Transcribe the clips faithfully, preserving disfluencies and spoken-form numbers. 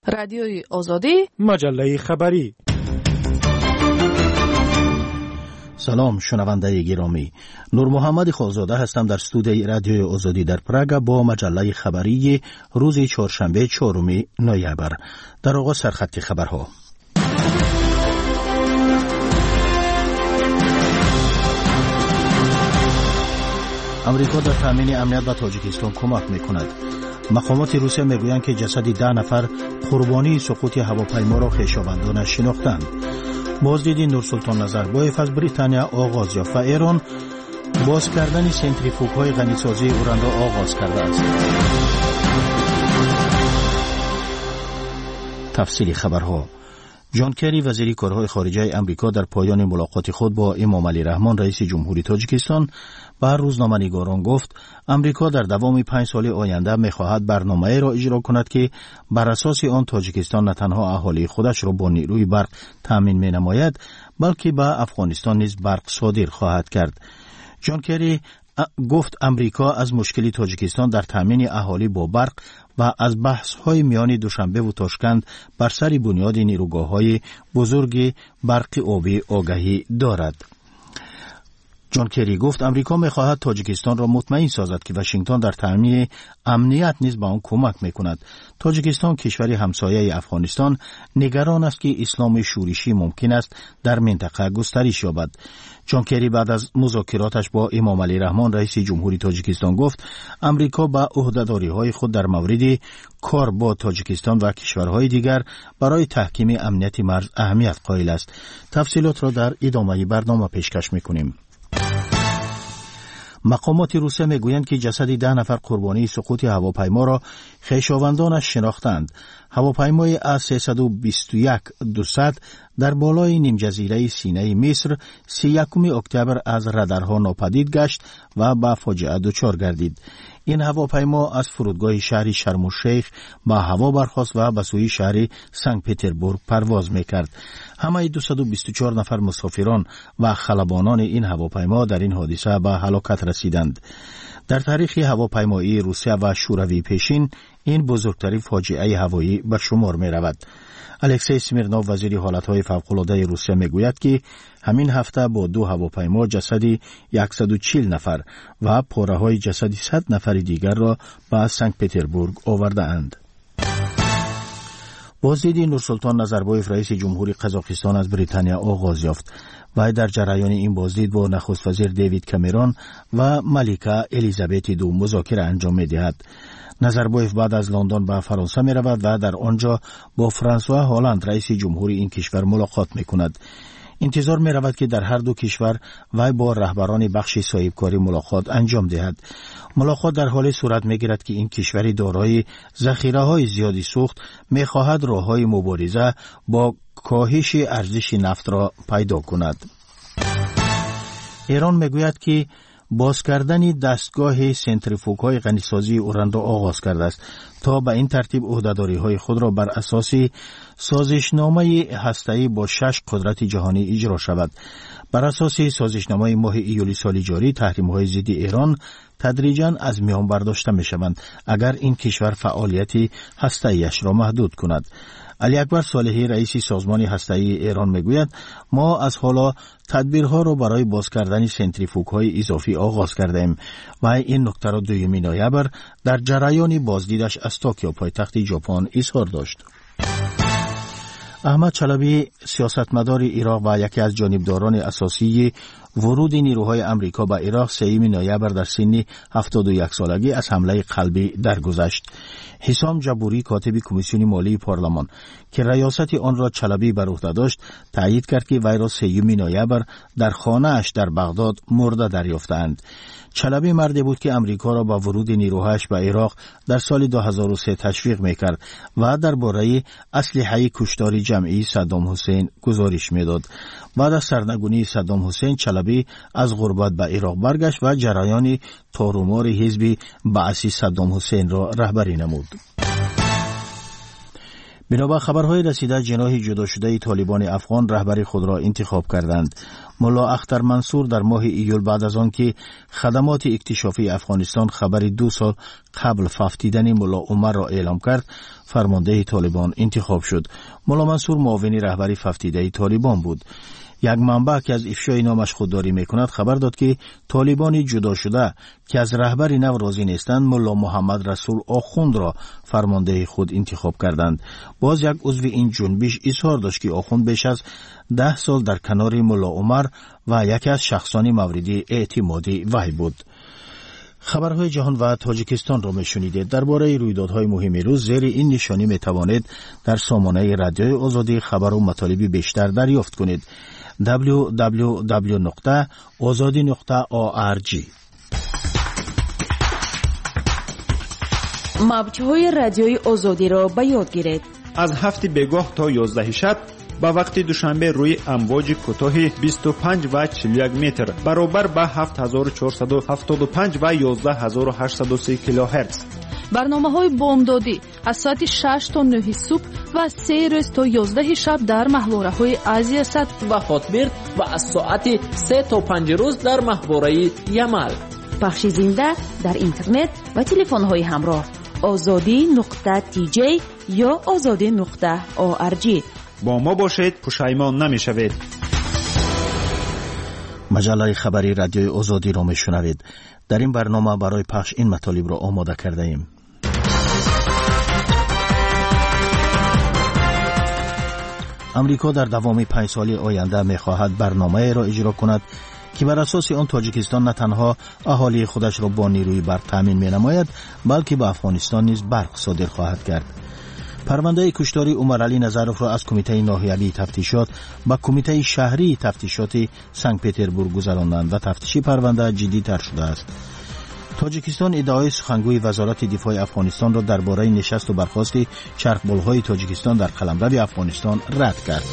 رادیوی آزادی، مجله خبری. سلام شنونده گرامی، نور محمد خالزاده هستم در استودیوی رادیوی آزادی در پراگ با مجله خبری روز چهارشنبه چهارم نوامبر. در آغاز سرخط خبرها. امریکا در تامین امنیت به تاجیکستان کمک میکند. مقامات روسیه میگویند که جسد ده نفر قربانی سقوط هواپیما را خویشاوندان شناختند. بازدید نورسلطان نظربایف از بریتانیا آغاز یافت و ایران باز کردن سنتریفوگ‌های غنیسازی اوران را آغاز کرده است. تفصیل خبرها. جان کری وزیر کارهای خارجه امریکا در پایان ملاقات خود با امام علی رحمان رئیس جمهوری تاجیکستان به روزنامه‌نگاران گفت امریکا در دوام پنج سال آینده می‌خواهد برنامه‌ای را اجرا کند که بر اساس آن تاجیکستان نه تنها اهالی خودش را با نیروی برق تامین می‌نماید بلکه به افغانستان نیز برق صادر خواهد کرد. جان کری گفت امریکا از مشکلی تاجیکستان در تامین اهالی با برق و از بحث‌های میان دوشنبه و تاشکند بر سر بنیاد نیروگاه‌های بزرگ برق آبی آگاهی دارد. جان کری گفت امریکا می‌خواهد تاجیکستان را مطمئن سازد که واشنگتن در تامین امنیت نیز به آن کمک می‌کند. تاجیکستان کشوری همسایه افغانستان نگران است که اسلام شورشی ممکن است در منطقه گسترش یابد. جان کری بعد از مذاکراتش با امام علی رحمان رئیس جمهوری تاجیکستان گفت امریکا با عهده‌داری‌های خود در مورد کار با تاجیکستان و کشورهای دیگر برای تحکیم امنیت مرز اهمیت قائل است. تفصیلات را در ادامه برنامه پیشکش می‌کنیم. مقامات روسیه میگویند که جسد ده نفر قربانی سقوط هواپیما را خویشاوندانش شناختند. هواپیمای اس سیصد و بیست و یک دویست در بالای نیم جزیره سینای مصر سی و یکم اکتبر از رادارها ناپدید گشت و به فاجعه دچار گردید. این هواپیما از فرودگاه شهر شرم الشیخ به هوا برخاست و به سوی شهر سنت پترزبورگ پرواز میکرد. همه دویست و بیست و چهار نفر مسافران و خلبانان این هواپیما در این حادثه به هلاکت رسیدند. در تاریخ هواپیمایی روسیه و شوروی پیشین این بزرگترین فاجعه هوایی به شمار می رود. الکسی سمیرنوف وزیر حالتهای فوق‌العاده روسیه می گوید که همین هفته با دو هواپیما جسد صد و چهل نفر و پاره های جسد صد نفر دیگر را به سنت پترزبورگ آورده اند. بازدید نورسلطان نظربایف رئیس جمهوری قزاقستان از بریتانیا آغاز یافت و در جریان این بازدید با نخست وزیر دیوید کامرون و ملکه الیزابت دو مذاکره انجام می دهد. نظربایف بعد از لندن به فرانسه می رود و در آنجا با فرانسوا هالند رئیس جمهوری این کشور ملاقات می کند. انتظار می رود که در هر دو کشور وی با رهبران بخش صاحبکاری ملاقات انجام دهد. ملاقات در حال صورت می گیرد که این کشوری دارای ذخیره های زیادی سوخت می خواهد راه های مبارزه با کاهش ارزش نفت را پیدا کند. ایران می گوید که باز کردن دستگاه سنتریفوگ‌های غنیسازی اوران را آغاز کرده است تا به این ترتیب عهده‌داری‌های خود را بر اساس سازشنامه هسته‌ای با شش قدرت جهانی اجرا شود. بر اساس سازشنامه ماه ایولی سال جاری تحریم‌های ضد ایران تدریجاً از میان برداشته می‌شوند اگر این کشور فعالیت هسته‌ایش را محدود کند. علی اکبر صالحی رئیس سازمان هسته‌ای ایران میگوید ما از حالا تدبیرها را برای باز کردن سنتریفوگ‌های اضافی آغاز کردیم و این نکته را دوم نوامبر در جریان بازدیدش از توکیو پایتخت ژاپن اظهار داشت. احمد چلبی سیاستمدار عراق و یکی از جانبداران اساسی ورود نیروهای امریکا به عراق سوم نوامبر در سن هفتاد و یک سالگی از حمله قلبی درگذشت. حسام جبوری کاتب کمیسیون مالی پارلمان که ریاست آن را چلبی بر عهده داشت تایید کرد که وی را سوم نوامبر در خانه اش در بغداد مرده دریافتند. چلبی مردی بود که امریکا را با ورود نیروهایش به عراق در سال دو هزار و سه تشویق میکرد و درباره اسلحه کشتار جمعی صدام حسین گزارش میداد. بعد از سرنگونی صدام حسین چلبی از غربت به عراق برگشت و جریان تارومار حزب بعثی صدام حسین را رهبری نمود. بنابر خبرهای رسیده جناح جدا شده طالبان افغان رهبری خود را انتخاب کردند. ملا اختر منصور در ماه ایول بعد از آن که خدمات اکتشافی افغانستان خبر دو سال قبل فافتیدن ملا عمر را اعلام کرد، فرمانده طالبان انتخاب شد. ملا منصور معاون رهبری فافتیده طالبان بود. یک منبع که از افشای نامش خودداری میکند خبر داد که طالبان جدا شده که از رهبر نو راضی نیستند ملا محمد رسول آخوند را فرمانده خود انتخاب کردند. باز یک عضو این جنبش اظهار داشت که آخوند بیش از ده سال در کنار ملا عمر و یکی از شخصان مورد اعتمادی وی بود. خبرهای جهان و تاجیکستان را میشنیدید. درباره رویدادهای مهم روز زیر این نشانی میتوانید در سامانه رادیوی آزادی خبر و مطالب بیشتر دریافت کنید. دبلیو دبلیو دبلیو نقطه آزادی نقطه او آر جی. موج‌های رادیوی آزادی را به یاد گیرید. از هفت بگاه تا یازده شب با وقت دوشنبه روی امواج کوتاه بیست و پنج و چهل و یک متر برابر به هفت هزار و چهارصد و هفتاد و پنج و یازده هزار و هشتصد و سه کیلوهرتز. برنامه‌های بامدادی از ساعت شش تا نه صبح و سه روز تا یازده شب در محوره‌های آسیا صد و هاتبرد و از ساعت سه تا پنج روز در محوره یمل. پخش زنده در اینترنت و تلفن‌های همراه آزادی نقطه تی جی یا آزادی نقطه او آر جی. با ما باشید، پشیمان نمی‌شوید. مجله خبری رادیوی آزادی را میشنوید. در این برنامه برای پخش این مطالب را آماده کرده ایم. امریکا در دوام پنج سال آینده می‌خواهد برنامه را اجرا کند که بر اساس آن تاجیکستان نه تنها اهالی خودش را با نیروی برق تامین می‌نماید بلکه به افغانستان نیز برق صادر خواهد کرد. پرونده کشتار عمر علی نظروف را از کمیته ناحیه‌ای تفتیشات به کمیته شهری تفتیشات سنت پترزبورگ گذراندند و تفتیش پرونده جدی‌تر شده است. تاجیکستان ادعای سخنگوی وزارت دفاع افغانستان را درباره نشست و برخاست چرخبال‌های تاجیکستان در قلمرو افغانستان رد کرد.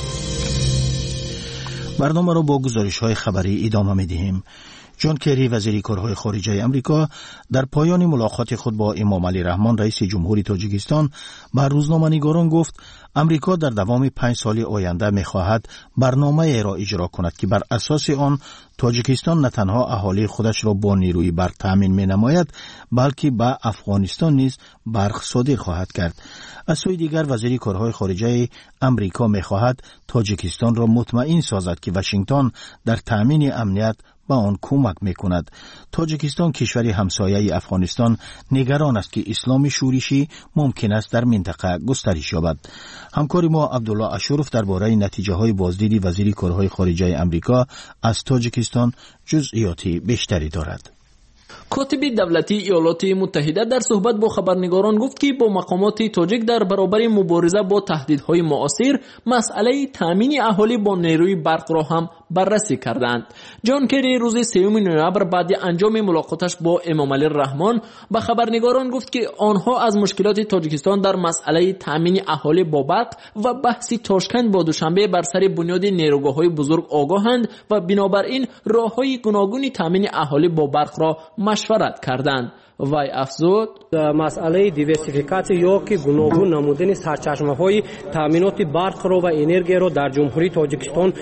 برنامه را با گزارش‌های خبری ادامه می‌دهیم. جان کری وزیر کارهای خارجه امریکا در پایان ملاقات خود با امام علی رحمان رئیس جمهوری تاجیکستان به روزنامه‌نگاران گفت امریکا در دوام پنج سال آینده می‌خواهد برنامه‌ای را اجرا کند که بر اساس آن تاجیکستان نه تنها اهالی خودش را با نیروی برق تامین می‌نماید بلکه به افغانستان نیز برق صادر خواهد کرد. از سوی دیگر وزیر کارهای خارجه امریکا می‌خواهد تاجیکستان را مطمئن سازد که واشنگتن در تامین امنیت با آن کمک میکند. تاجیکستان کشوری همسایه افغانستان نگران است که اسلام شورشی ممکن است در منطقه گسترش یابد. همکار ما عبدالله اشرف درباره نتیجه های بازدید وزیر کارهای خارجه امریکا از تاجیکستان جزئیاتی بیشتری دارد. کاتب دولتی ایالات متحده در صحبت با خبرنگاران گفت که با مقامات تاجیک در برابر مبارزه با تهدیدهای معاصر مسئله تامین اهالی با نیروی برق را هم بررسی کردند. جان کری روز سوم نوامبر بعد انجام ملاقاتش با امام علی رحمان به خبرنگاران گفت که آنها از مشکلات تاجیکستان در مسئله تامین اهالی با برق و بحث تاشکند با دوشنبه بر سر بنیاد نیروگاه‌های بزرگ آگاهند و بنابراین راه‌های گوناگون تامین اهالی با برق را مشورت کردند. وای افزود مسئله دیورسیفیکاسیون یا که گوناگون نمودن سرچشمه‌های تامینات برق را و انرژی را در جمهوری تاجیکستان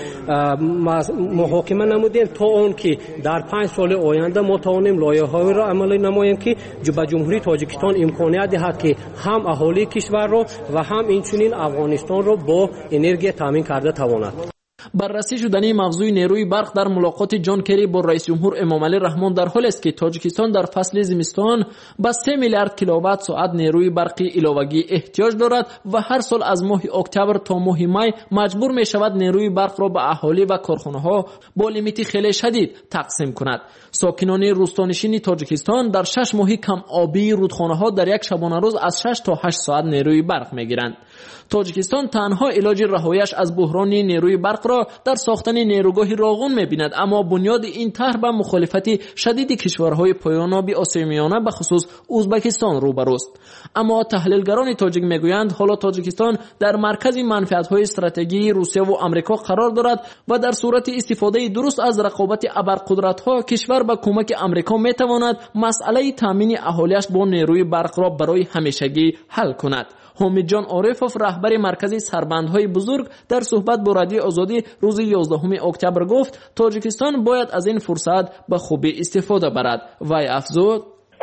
محاکمه نمودیم تا اون که در پنج سال آینده ما توانیم لایحه‌های را عملی نماییم که به جمهوری تاجیکستان امکانیت دهد که هم اهالی کشور را و هم اینچنین افغانستان را با انرژی تامین کرده تواند. بررسی شدن موضوع نیروی برق در ملاقات جان کری با رئیس جمهور امام علی رحمان در حالی است که تاجیکستان در فصل زمستان با سه میلیارد کیلووات ساعت نیروی برقی علاوه‌ای احتیاج دارد و هر سال از ماه اکتبر تا ماه می مجبور می شود نیروی برق را به اهالی و کارخانه‌ها با لیمیت خیلی شدید تقسیم کند. ساکنان روستانشین تاجیکستان در شش ماه کم آبی رودخانه‌ها در یک شبانه روز از شش تا هشت ساعت نیروی برق می‌گیرند. تاجیکستان تنها علاج رهایش از بحران نیروی برق را در ساختن نیروگاهی راغون می‌بیند، اما بنیاد این طرح به مخالفت شدید کشورهای پایان‌آب آسیای میانه به خصوص ازبکستان روبروست. اما تحلیلگران تاجیک میگویند حالا تاجیکستان در مرکز منفعت‌های استراتژیکی روسیه و آمریکا قرار دارد و در صورت استفاده درست از رقابت ابرقدرت‌ها کشور با کمک آمریکا می‌تواند مسئله تامین اهالیش با نیروی برق را برای همیشگی حل کند. حامد جان عارفوف رهبر مرکز سربندهای بزرگ در صحبت با رادیو آزادی روز یازدهم اکتبر گفت تاجیکستان باید از این فرصت به خوبی استفاده برد. وی افزود: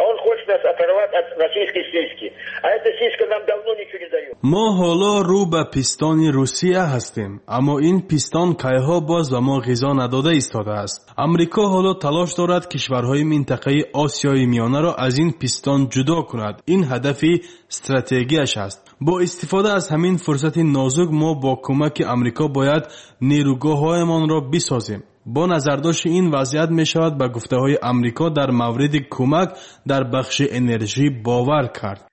ما حالا رو به پیستان روسیه هستیم، اما این پیستان کایها باز به ما غذا نداده ایستاده است. امریکا حالا تلاش دارد کشورهای منطقه آسیای میانه را از این پیستان جدا کند. این هدفی استراتژیش است. با استفاده از همین فرصت نازک ما با کمک امریکا باید نیروگاه‌هایمان را بسازیم. با نظرداشت این وضعیت می شود به گفته های امریکا در مورد کمک در بخش انرژی باور کرد.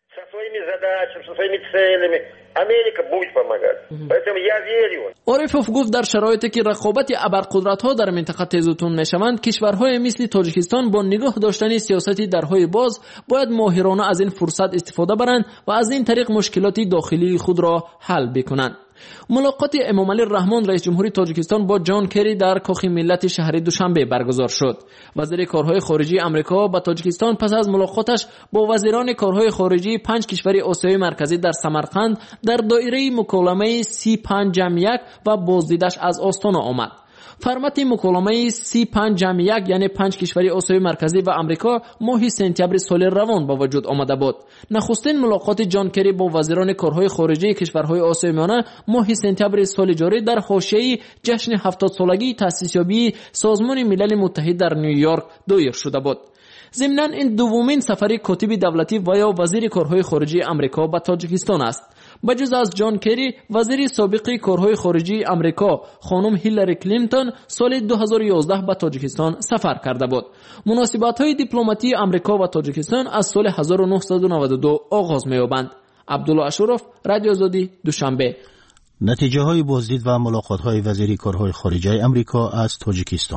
عارفوف گفت در شرایطی که رقابت ابرقدرت‌ها در منطقه تیزتون می‌شوند، کشورهای مثل تاجیکستان با نگاه داشتن سیاستی درهای باز باید ماهرانه از این فرصت استفاده برند و از این طریق مشکلات داخلی خود را حل بکنند. ملاقات امامعلی رحمان رئیس جمهوری تاجیکستان با جان کری در کاخ ملت شهر دوشنبه برگزار شد. وزیر کارهای خارجی آمریکا با تاجیکستان پس از ملاقاتش با وزیران کارهای خارجی پنج کشور آسیای مرکزی در سمرقند در دایره مکالمه سی پنج جمع یک و بازدیدش از آستانه آمد. فرمت مکالمه سی پنج جمع یک یعنی پنج کشور آسیای مرکزی و امریکا ماه سپتامبر سال روان با وجود آمده بود. نخستین ملاقات جان کری با وزیران کارهای خارجی کشورهای آسیای میانه ماه سپتامبر سال جاری در حاشیه جشن هفتاد سالگی تأسیس یابی سازمان ملل متحد در نیویورک دایر شده بود. ضمناً این دومین سفر کاتب دولتی و یا وزیر کارهای خارجی امریکا به تاجیکستان است. بجز از جان کری، وزیر سابق کارهای خارجی امریکا خانم هیلاری کلینتون سال دو هزار و یازده به تاجیکستان سفر کرده بود. مناسبت‌های دیپلماتی امریکا و تاجیکستان از سال هزار و نهصد و نود و دو آغاز می‌یابند. عبدالله اشرف، رادیو آزادی، دوشنبه. نتیجه های بازدید و ملاقات های وزیر کارهای خارجه امریکا از تاجیکستان.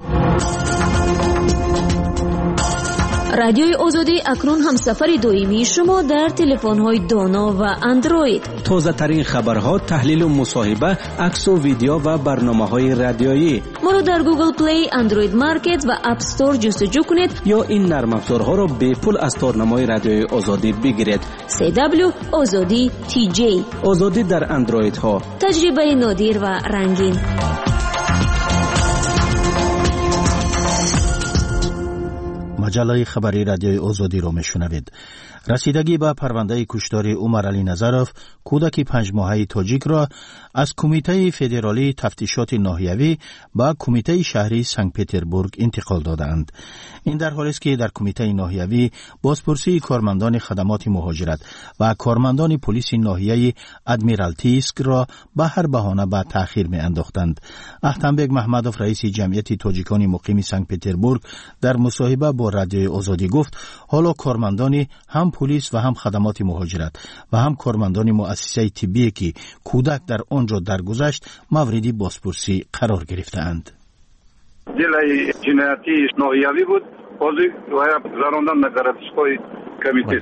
رادیوی آزادی اکنون هم سفر دائمی شما در تلفن‌های دانا و اندروید. تازه ترین خبرها، تحلیل و مصاحبه، عکس و ویدیو و برنامه‌های رادیویی. ما رو در گوگل پلی، اندروید مارکت و اپ استور جستجو کنید یا این نرم افزارها را به پول از تارنمای رادیوی آزادی بگیرید. سی دبلیو آزادی تی جی. آزادی در اندروید ها. تجربه نادر و رنگین. مجله خبری رادیوی آزادی را میشنوید. رسیدگی به پرونده کشتار عمر علی نظروف کودک پنج ماهه تاجیک را از کمیته فدرالی تفتیشات ناحیوی به کمیته شهری سنت پترزبورگ انتقال دادند. این در حالی است که در کمیته ناحیوی بازپرسی کارمندان خدمات مهاجرت و کارمندان پلیس ناحیه ادمیرالتیسک را به هر بهانه به تأخیر می انداختند. احتمبک محمدوف رئیس جمعیت تاجیکان مقیم سنت پترزبورگ در مصاحبه با رادیوی آزادی گفت حالا کارمندان هم پلیس و هم خدمات مهاجرت و هم کارمندان مؤسسه طبی که کودک در آنجا درگذشت موردی بازپرسی قرار گرفتند. دلای جنایتی ناحیوی بود، بازی و زاروندن نگرفتگی کمیته.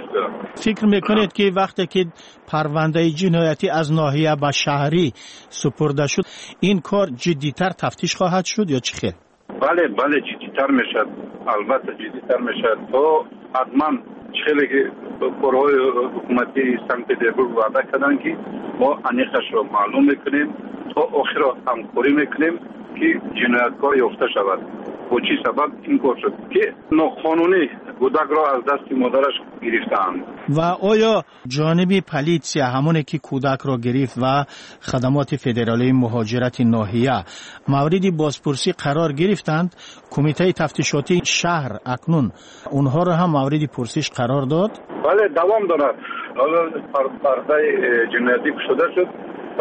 فکر میکنید که وقتی که پرونده جنایتی از ناحیه به شهری سپرده شد این کار جدیتر تفتیش خواهد شد یا چه خیر؟ بله بله جدیتر میشد، البته جدیتر میشد. تو حتما خیلی که کارهای حکومتی سنت پترزبورگ وعده کردن که ما انیخش رو معلوم میکنیم تا آخر همکاری میکنیم که جنایتکار یافته شود. و چی سبب این کار شد که ناقانونی کودک را از دست مادرش گرفتند. و آیا جانب پلیسیا همونه که کودک را گرفت و خدمات فدرالی مهاجرت ناحیه موردی بازپرسی قرار گرفتند؟ کمیته تفتیشاتی شهر اکنون اونها را هم موردی پرسش قرار داد؟ بله دوام دارد. حالا پرونده جنایتی شده شد و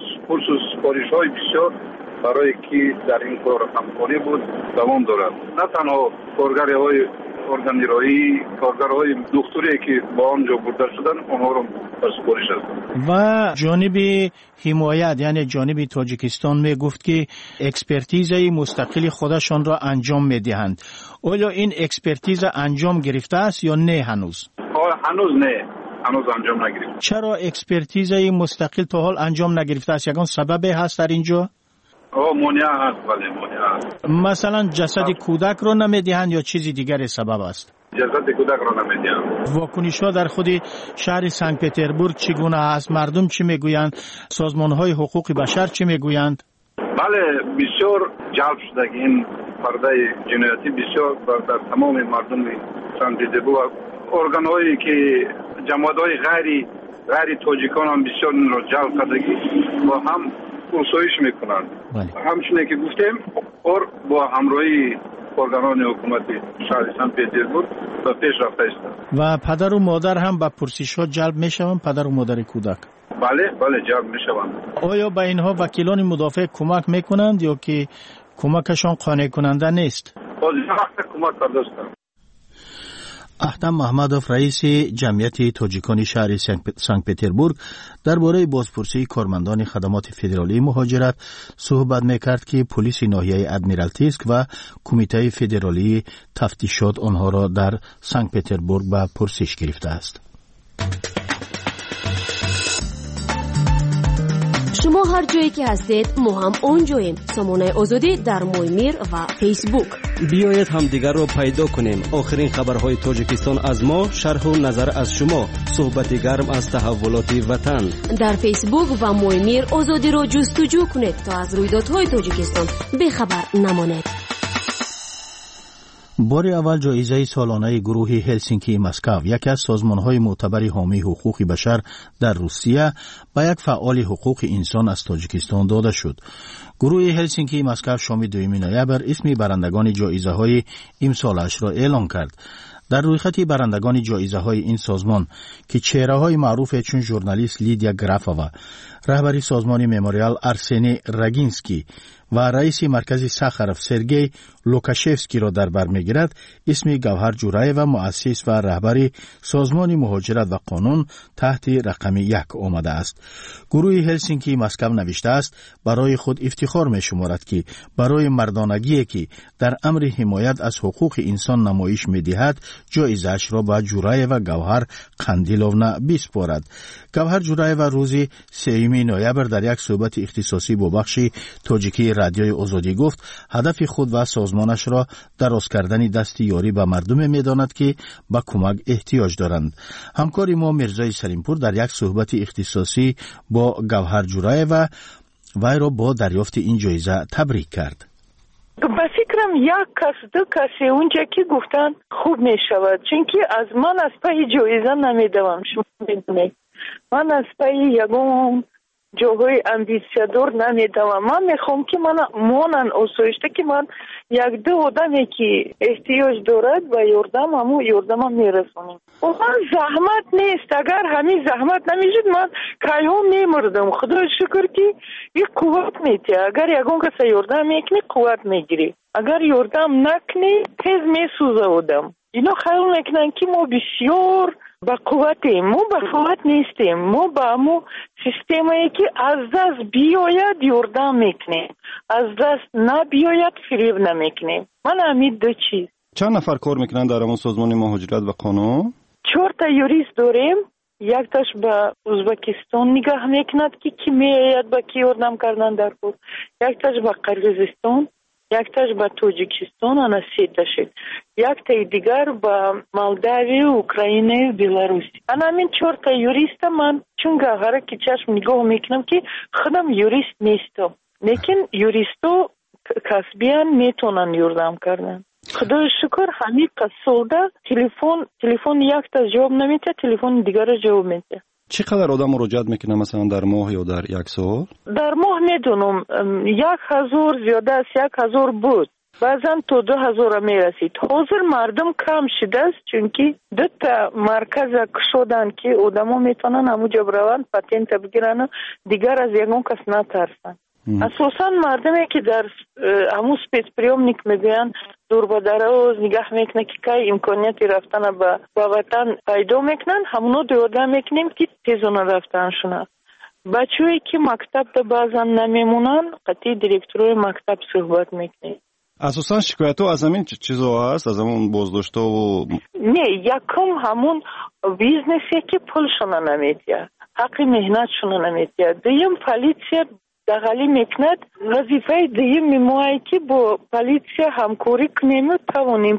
سپارش های بسیار برای کی در این کار همکاری بود دوام دارد. نه تنها کارگری های ارگانیرایی، کارگرهای دکتری که با آنجا برده شدن اونها رو سپارش است. و جانب حمایت یعنی جانب تاجیکستان می گفت که اکسپرتیزه مستقل خودشان را انجام می دهند. آیا این اکسپرتیز انجام گرفته است یا نه هنوز؟ هنوز نه. هنوز انجام نگرفته. چرا اکسپرتیزه مستقل تا حال انجام نگرفته است؟ یگان سبب هست در اینجا؟ آه مانع هست. بله مانع هست. مثلا جسد کودک رو نمیدهند یا چیزی دیگر سبب است؟ اجازه کودک را نمیدیم. واکنش ها در خود شهر سنت پتربورگ چگونه است؟ مردم چی میگویند؟ سازمان های حقوق بشر چی میگویند؟ بله، بسیار جلب شده که این پرده جنایتی بسیار در تمام مردم سنت پتربورگ، ارگان هایی که جماعت های غیر غیر تاجیکان هم بسیار این را جلب کردگی و هم پرسایش میکنند. همچنین که گفتیم اور با همراهی ارگانان حکومتی شهر سنت پتربورگ به پیش رفته است. و پدر و مادر هم به پرسش ها جلب میشوند؟ پدر و مادر کودک؟ بله بله جلب میشوند. آیا به اینها وکیلان مدافع کمک میکنند یا که کمکشان قانع کننده نیست؟ کمک کرده است. احتم محمدوف رئیس جمعیت تاجیکان شهر سنت پتربورگ درباره بازپرسی کارمندان خدمات فدرالی مهاجرت صحبت میکرد که پلیس ناحیه ادمیرالتیسک و کمیته فدرالی تفتیشات آنها را در سنت پتربورگ به پرسش گرفته است. شما هر جایی که هستید ما هم اونجاییم. سامانه آزادی در مویمیر و فیسبوک. بیایید همدیگر را پیدا کنیم. آخرین خبرهای تاجیکستان از ما، شرح و نظر از شما، صحبت گرم از تحولات وطن. در فیسبوک و مویمیر آزادی را جستجو کنید تا از رویدادهای تاجیکستان بخبر نمانید. بار اول جایزه سالانه گروه هلسینکی مسکو، یکی از سازمان‌های معتبر حامی حقوق بشر در روسیه، به یک فعال حقوق انسان از تاجیکستان داده شد. گروه هلسینکی مسکو شام دوم نوامبر اسم برندگان جایزه‌های امسالش را اعلام کرد. در رویخط برندگان جایزه‌های این سازمان که چهره‌های معروف چون ژورنالیست لیدیا گرافووا، رهبری سازمان مموریال ارسنی راگینسکی و رئیس مرکز ساخاروف سرگئی لوکاشفسکی را در بر می‌گیرد، اسم گوهر جورایو مؤسس و رهبری سازمان مهاجرت و قانون تحت رقم یک آمده است. گروه هلسینکی مسکو نوشته است برای خود افتخار می‌شمارد که برای مردانگی که در امر حمایت از حقوق انسان نمایش می‌دهد جایزه‌اش را به جورایو و گوهر قندیلونا بسپارد. گوهر جورایو روز سوم نوامبر در یک صحبت اختصاصی با بخش تاجیکی رادیوی آزادی گفت هدف خود و سازمانش را دراز کردن دست یاری به مردم می‌داند که به کمک احتیاج دارند. همکار ما مرزای سلیمپور در یک صحبت اختصاصی با گوهر جورایو و وی را با دریافت این جایزه تبریک کرد. به فکرم یک کس دو کسی اونجا که گفتن خوب می شود، چون که از من از پای جایزه نمیدوم. شما میدونید من از پای یگم جاهای امبیسیادور نمیدوم. من میخوام که من مانن اصوشته که من یک دو آدمی که احتیاج دارد و یردم همو یردم هم میرسونیم. و من زحمت نیست، اگر همین زحمت نمیشد من که هم میمردم. خدا شکر که یک قوت میده. اگر یکون کسی یردم میکنی قوت میگیری، اگر یردم نکنی تیز میسوزه آدم. اینا خیال میکنن که ما بسیار با قوتیم. ما با قوت نیستیم. ما با همو سیستمی که از دست بیاید یردم میکنیم، از دست نبیاید فریب نمیکنیم. من همین دو چیز. چند نفر کار میکنن در همون سازمان مهاجرت و قانون؟ چهار تا یوریست داریم. یک تاش به ازبکستان نگاه میکند که کی میاید با کی یردم کردن در خود، یک تاش به قرقیزستان، یک تاش به تاجیکستان، انا سه تاشید، یک تای دیگر به مالداوی، اوکراین، بیلاروسی. انا همین چهار تا یوریست من چون گاهره که چشم نگاه میکنم که خودم یوریست نیستم، لیکن یوریستو کسبیان میتونن یردم کردن. خدا شکر همین قصولده تلفن تلفن یک تا جواب نمیده، تلفن دیگر جواب میده. چقدر آدم مراجعت میکنه مثلا در ماه یا در یک سال؟ در ماه میدونم یک هزار زیاده از یک هزار بود، بعضا تو دو هزار میرسید. حاضر مردم کم شده است چون که دو تا مرکز شدن که آدما میتونن همونجا بروند پاتنت بگیرن، دیگر از یگان کس نترسن. اساسا مردمی که در همون سپیس پریومنیک میگن دور با دراز نگاه میکنه که که امکانیتی رفتن به وطن پیدا میکنن، همونو دیوده میکنیم که تیزونه رفتن شونه. بچه‌ای که مکتب دا بعضا نمیمونن قطعی دیرکتروی مکتب صحبت میکنیم. اساسا شکایت ها از همین چیزا هست، از همون بازداشت و نه، یکم همون بیزنسی که پولشونه نمیدید، حق مهنتشونه نمیدید. دویم پلیسیا دغلی میکند. وظیفه دویم میمونه که با پلیسیا همکاری کنیم و توانیم که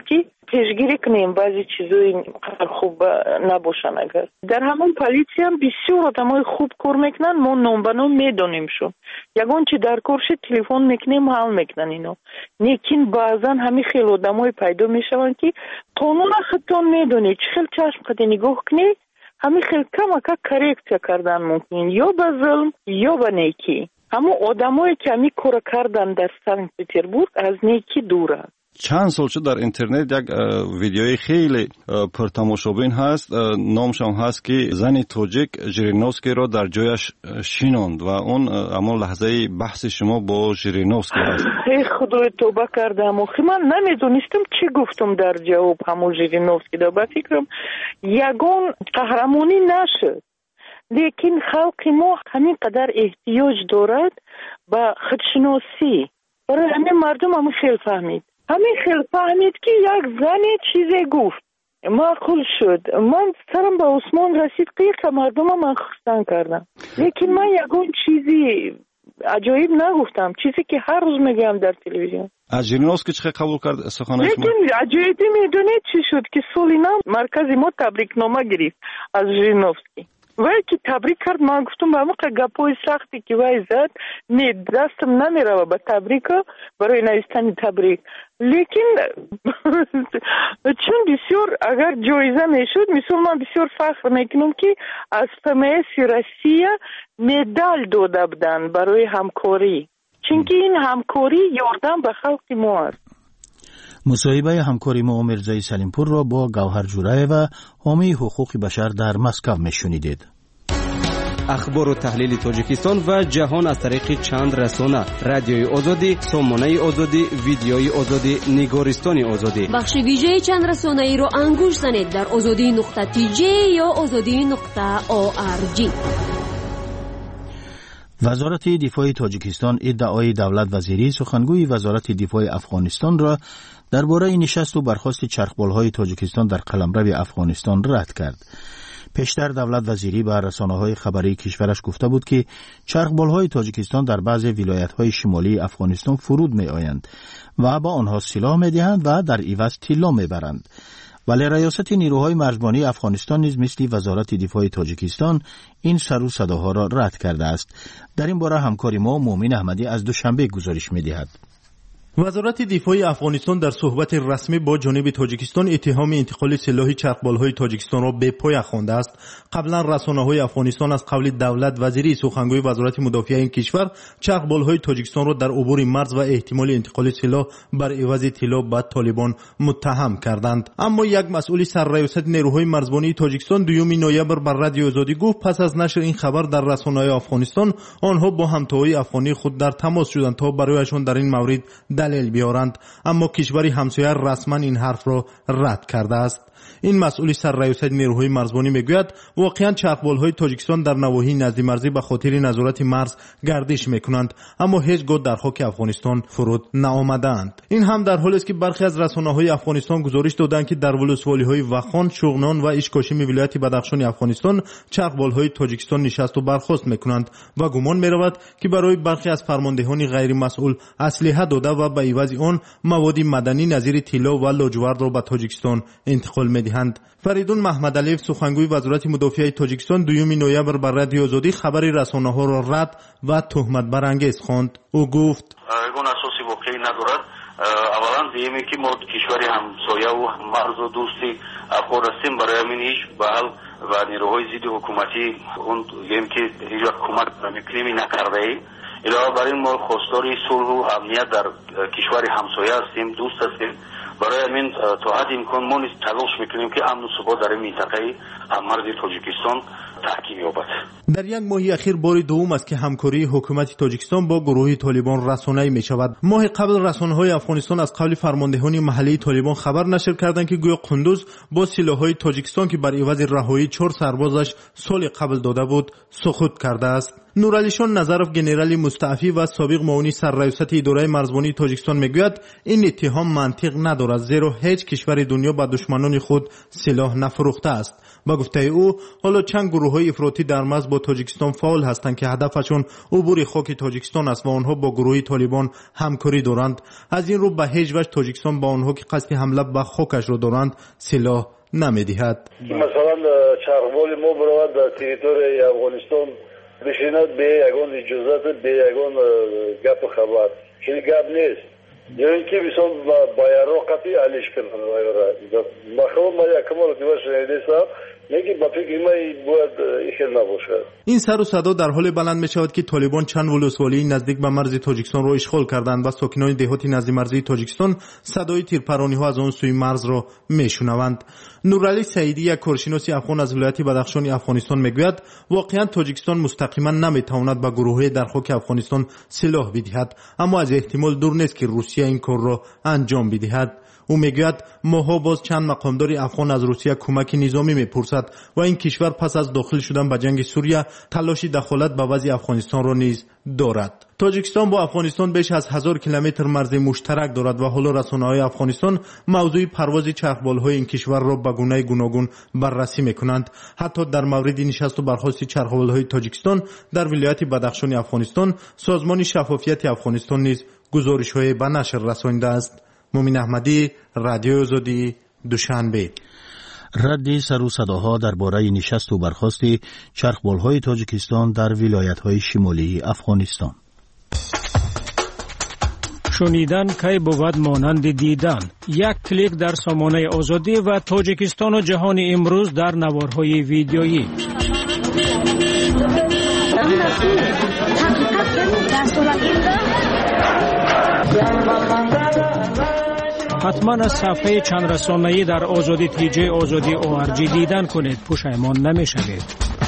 پیشگیری کنیم بعضی چیزایی خوب نباشن. اگر در همون پلیسی هم بسیار آدمای خوب کار میکنن، ما نام به نام میدونیم شو یگان چی در کارش تلفن میکنیم حل میکنن اینو. لیکن بعضا همین خیلی آدمای پیدا میشون که قانون خودتون میدونی چه خیلی چشم خودی نگاه کنی همین خیلی کم اکا کرکت کردن ممکن یا به ظلم یا به نیکی. همون آدمایی که همین کار کردن در سنت پتربورگ از نیکی دوره. چند سال شد در اینترنت یک ویدیوی خیلی پرتماشابین هست، نامش هم هست که زن تاجیک ژیرینوفسکی را در جایش شیناند و اون اما لحظه بحث شما با ژیرینوفسکی هست. ای خدای توبه کردم و من نمیدونستم چی گفتم در جواب همون ژیرینوفسکی. دا با فکرم یگان قهرمانی نشد، لیکن خلق ما همین قدر احتیاج دارد به خودشناسی. برای همین مردم هم خیلی فهمید همین خیلی فهمید که یک زن چیزی گفت معقول شد. من سرم به عثمان رسید که مردم هم خستن کردم، لیکن من یکون چیزی عجایب نگفتم، چیزی که هر روز میگم در تلویزیون. از ژیرینوفسکی چه قبول کرد سخنش؟ لیکن عجایبی میدونید چی شد که سولینا مرکز ما تبریک نامه گرفت از ژیرینوفسکی. وای که تبریک کرد، من گفتم با موقع گپای سختی که وای زد می دستم نمیره به تبریک برای نوشتن تبریک. لیکن چون بسیار اگر جایزه میشد مثلا من بسیار فخر میکنم که از فمس روسیه مدال داده بودن برای همکاری، چون که این همکاری یاردن به خلق ما است. مصاحبه همکاری ما مرزای سلیمپور را با گوهر جورای و حامی حقوق بشر در مسکو میشنیدید. اخبار و تحلیل تاجیکستان و جهان از طریق چند رسانه: رادیوی آزادی، سامانه آزادی، ویدیوی آزادی، نگارستان آزادی. بخش ویژه چند رسانه ای را انگوش زنید در آزادی نقطه تی جی یا آزادی نقطه او آر جی. وزارت دفاع تاجیکستان ادعای دولت وزیری سخنگوی وزارت دفاع افغانستان را درباره نشست و برخاست چرخبال‌های تاجیکستان در قلمرو افغانستان رد کرد. پیشتر دولت وزیری به رسانه‌های خبری کشورش گفته بود که چرخبال‌های تاجیکستان در بعضی ولایت‌های شمالی افغانستان فرود می‌آیند و با آنها سلاح می‌دهند و در عوض طلا می‌برند. ولی ریاست نیروهای مرزبانی افغانستان نیز مثل وزارت دفاع تاجیکستان این سر و صداها را رد کرده است. در این باره همکاری ما مومن احمدی از دوشنبه گزارش می‌دهد. وزارت دفاع افغانستان در صحبت رسمی با جانب تاجیکستان اتهام انتقال سلاح چرخبال‌های تاجیکستان را به پای خوانده است. قبلا رسانه‌های افغانستان از قول دولت وزیری سخنگوی وزارت مدافع این کشور چرخبال‌های تاجیکستان را در عبور مرز و احتمال انتقال سلاح بر عوض طلا به طالبان متهم کردند. اما یک مسئول سرریاست نیروهای مرزبانی تاجیکستان دوم نوامبر بر رادیو آزادی گفت پس از نشر این خبر در رسانه‌های افغانستان آنها با همتاهای افغانی خود در تماس شدند تا برایشان در این مورد دلیل بیارند، اما کشوری همسایه رسما این حرف را رد کرده است. این مسئول سرریاست نیروهای مرزبانی میگوید واقعا چرخبال‌های تاجیکستان در نواحی نزد مرزی به خاطر نظارت مرز گردش میکنند، اما هیچگاه در خاک افغانستان فرود نآمدند. این هم در حالی است که برخی از رسانه‌های افغانستان گزارش دادند که در ولسوالی‌های وخان، شغنان و اشکاشم ولایت بدخشان افغانستان چرخبال‌های تاجیکستان نشست و برخاست میکنند و گمان میرود که برای برخی از فرماندهان غیر مسئول اسلحه داده و به عوض آن مواد مدنی نظیر طلا و لاجورد را به تاجیکستان انتقال می‌دهند. فریدون محمد علیف سخنگوی وزارت مدافع تاجیکستان دوم نوامبر بر رادیو آزادی خبر رسانه‌ها را رد و تهمت برانگیز خواند. او گفت اون اساسی واقعی ندارد. اولا دیمی که ما کشوری همسایه و مرز و دوستی افغان هستیم، برای همین هیچ بحال و نیروهای ضد حکومتی اون دیمی که هیچ کمک نمی‌کنیم نکرده ای. علاوه بر این ما خواستار صلح و امنیت در کشور همسایه هستیم، دوست هستیم. برای همین تا حد امکان ما نیز تلاش میکنیم که امن و ثبات در این منطقه هممرز تاجیکستان تحکیم یابد. در یک ماه اخیر بار دوم است که همکاری حکومت تاجیکستان با گروه طالبان رسانه‌ای می شود. ماه قبل رسانه‌های افغانستان از قول فرماندهان محلی طالبان خبر نشر کردند که گویا قندوز با سلاح‌های تاجیکستان که بر عوض رهایی چهار سربازش سال قبل داده بود سقوط کرده است. نورعلیشان نظرов گنرالی مستعفی و سابق معاون سرریاست اداره مرزبانی تاجیکستان میگوید این اتهام منطق ندارد، زیرا هیچ کشور دنیا به دشمنان خود سلاح نفروخته است. با گفته او حالا چند گروه‌های افراطی در مرز با تاجیکستان فعال هستند که هدفشون عبور خاک تاجیکستان است و آنها با گروه طالبان همکاری دارند. از این رو به هیچ وجه تاجیکستان با آنها که قصد حمله به خاکش را دارند سلاح نمیدهد. مثلا چرخبال ما برود در تریتوری افغانستان بشیند به یگان اجازت به یگان گپ خبر چیزی گپ نیست، یا اینکه بسیار با یراقتی علیش کردن مخوام ما یکمال دیوار شنیده سا یکی با فکر ما باید ایخیل نباشد. این سر و صدا در حال بلند می شود که طالبان چند ولسوالی نزدیک به مرز تاجیکستان را اشغال کردند و ساکنان دهاتی نزدیک مرزی تاجیکستان صدای تیرپرانی ها از آن سوی مرز را می شنوند. نورعلی سعیدی یک کارشناس افغان از ولایت بدخشان افغانستان میگوید واقعا تاجیکستان مستقیما نمیتواند به گروه‌های در خاک افغانستان سلاح بدهد، اما از احتمال دور نیست که روسیه این کار را انجام بدهد. او میگوید ماها باز چند مقامدار افغان از روسیه کمک نظامی میپرسد و این کشور پس از داخل شدن به جنگ سوریه تلاشی دخالت به وضع افغانستان را نیز دارد. تاجیکستان با افغانستان بیش از هزار کیلومتر مرز مشترک دارد و حالا رسانه‌های افغانستان موضوع پرواز چرخبال‌های این کشور را به گونه گوناگون بررسی میکنند. حتی در مورد نشست و برخاست چرخبال‌های تاجیکستان در ولایت بدخشان افغانستان سازمان شفافیت افغانستان نیز گزارش‌های به نشر رسانیده است. مومن احمدی، رادیو آزادی، دوشنبه. رد سر و صداها درباره نشست و برخاست چرخبال‌های تاجیکستان در ولایت‌های شمالی افغانستان. شنیدن کی بود مانند دیدن. یک کلیک در سامانه آزادی و تاجیکستان و جهان امروز در نوارهای ویدیویی. حتما از صفحه چند رسانه‌ای در آزادی تیجی آزادی او آر جی دیدن کنید، پشیمان نمی‌شوید.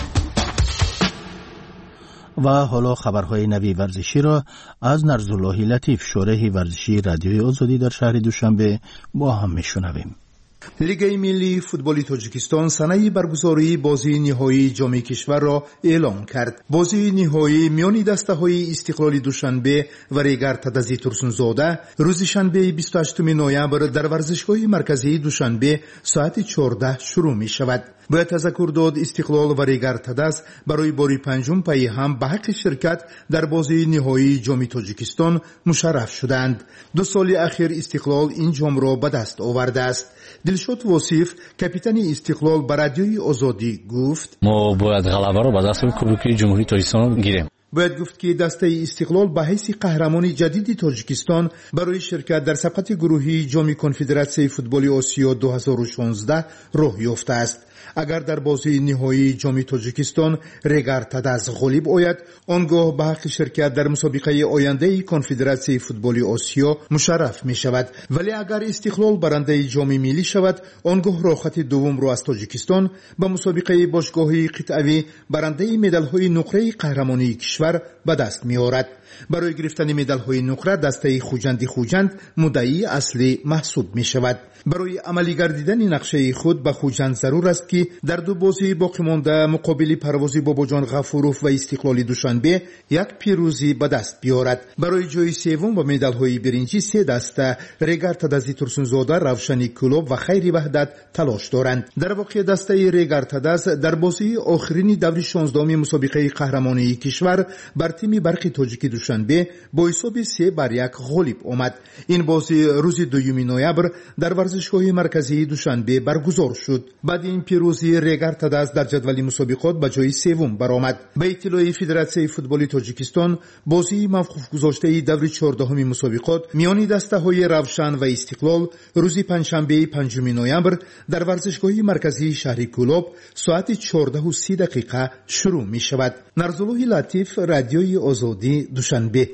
و حالا خبرهای نوی ورزشی را از نرزالله لطیف، شارح ورزشی رادیوی آزادی در شهر دوشنبه با هم میشنویم. لیگ ملی فوتبال تاجیکستان سنه برگزاری بازی نهایی جام کشور را اعلام کرد. بازی نهایی میان دسته‌های استقلال دوشنبه و ریگر تدزی ترسونزاده روز شنبه بیست و هشتم نوامبر در ورزشگاه مرکزی دوشنبه ساعت چهارده شروع می شود. باید تذکر داد استقلال و ریگر تدز برای باری پنجم پی هم به حق شرکت در بازی نهایی جام تاجیکستان مشرف شدند. دو سال اخیر استقلال این جام را به دست آورده است. دلشاد واصف کاپیتان استقلال به رادیوی آزادی گفت ما باید غلبه را به دست کوبک جمهوری تاجیکستان گیریم. باید گفت که دسته استقلال به حیث قهرمان جدید تاجیکستان برای شرکت در سبقت گروهی جام کنفدراسیون فوتبال آسیا دو هزار و شانزده راه یافته است. اگر در بازی نهایی جام تاجیکستان ریگر تدز غالب آید، آنگاه به حق شرکت در مسابقه آینده کنفدراسیون فوتبال آسیا مشرف می شود. ولی اگر استقلال برنده جام ملی شود، آنگاه راه خط دوم را از تاجیکستان به مسابقه باشگاهی قطعی برنده مدال‌های نقره قهرمانی کشور به دست می آورد. برای گرفتن مدال‌های نقره دسته خوجند خوجند مدعی اصلی محسوب می شود. برای عملی گردیدن نقشه خود به خوجند ضرور است که در دو بازی باقی مانده مقابل پروازی باباجان غفوروف و استقلال دوشنبه یک پیروزی به دست بیارد. برای جای سوم و مدال‌های برنجی سه دسته ریگر تدزی ترسونزاده، روشنی کلوب و خیر وحدت تلاش دارند. در واقع دسته ریگر تدز در بازی آخرین دور شانزدهم مسابقه قهرمانی کشور بر تیم برق تاجیک دوشنبه با حساب سه بر یک غالب آمد. این بازی روز دوم نوامبر در ورزشگاه مرکزی دوشنبه برگزار شد. بعد این پیروزی ریگر تدز در جدول مسابقات به جای سوم برآمد. به اطلاع فدراسیون فوتبال تاجیکستان، بازی موقوف گذاشته دور چهاردهم مسابقات میان دسته‌های روشن و استقلال روز پنجشنبه پنجم نوامبر در ورزشگاه مرکزی شهر کلوب ساعت چهارده و سی دقیقه شروع می شود. نرزالله لطیف، رادیوی آزادی، دوشنبه.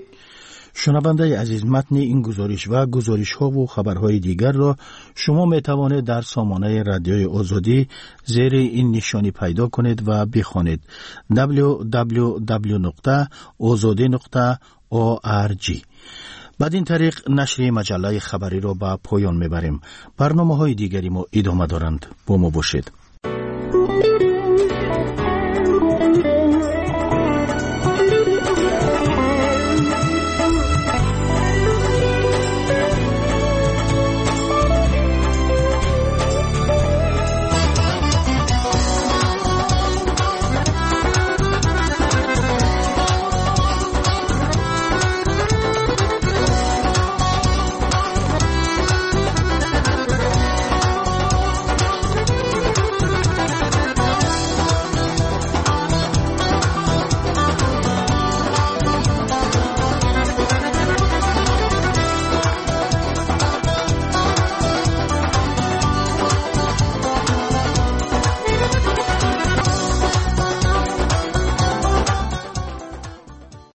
شنونده عزیز، متن این گزارش و گزارش ها و خبرهای دیگر را شما می توانید در سامانه رادیوی آزادی زیر این نشانی پیدا کنید و بخوانید: دبلیو دبلیو دبلیو نقطه آزادی نقطه او آر جی. بعد این طریق نشر مجله خبری را به پایان میبریم. برنامه های دیگری ما ادامه دارند. با ما باشید.